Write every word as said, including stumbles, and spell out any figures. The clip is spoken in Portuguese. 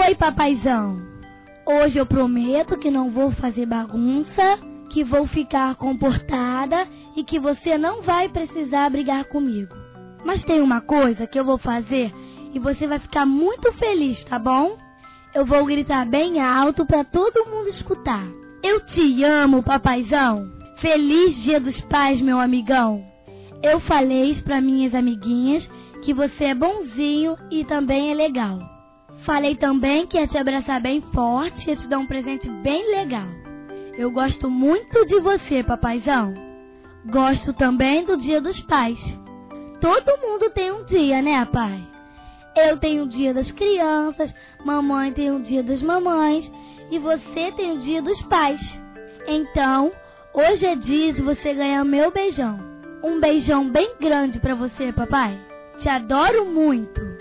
Oi, papaizão. Hoje eu prometo que não vou fazer bagunça, que vou ficar comportada e que você não vai precisar brigar comigo. Mas tem uma coisa que eu vou fazer e você vai ficar muito feliz, tá bom? Eu vou gritar bem alto para todo mundo escutar. Eu te amo, papaizão. Feliz Dia dos Pais, meu amigão. Eu falei para minhas amiguinhas que você é bonzinho e também é legal. Falei também que ia te abraçar bem forte e ia te dar um presente bem legal. Eu gosto muito de você, papaizão. Gosto também do Dia dos Pais. Todo mundo tem um dia, né, pai? Eu tenho o Dia das Crianças, mamãe tem o Dia das Mamães e você tem o Dia dos Pais. Então, hoje é dia de você ganhar meu beijão. Um beijão bem grande pra você, papai. Te adoro muito.